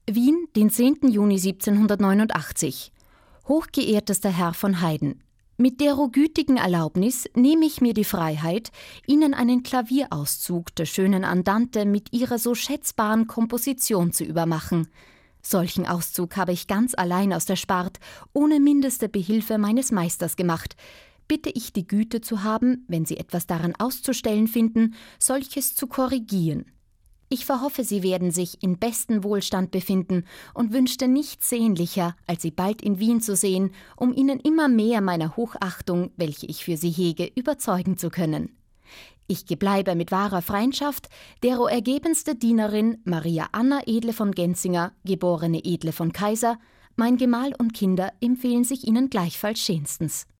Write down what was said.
Wien, den 10. Juni 1789. Hochgeehrtester Herr von Heyden, mit dero gütigen Erlaubnis nehme ich mir die Freiheit, Ihnen einen Klavierauszug der schönen Andante mit ihrer so schätzbaren Komposition zu übermachen. Solchen Auszug habe ich ganz allein aus der Spart, ohne mindeste Behilfe meines Meisters gemacht. Bitte ich die Güte zu haben, wenn Sie etwas daran auszustellen finden, solches zu korrigieren. Ich verhoffe, Sie werden sich in besten Wohlstand befinden und wünschte nichts sehnlicher, als Sie bald in Wien zu sehen, um Ihnen immer mehr meiner Hochachtung, welche ich für Sie hege, überzeugen zu können. Ich gebleibe mit wahrer Freundschaft, dero ergebenste Dienerin Maria Anna Edle von Genzinger, geborene Edle von Kaiser, mein Gemahl und Kinder empfehlen sich Ihnen gleichfalls schönstens.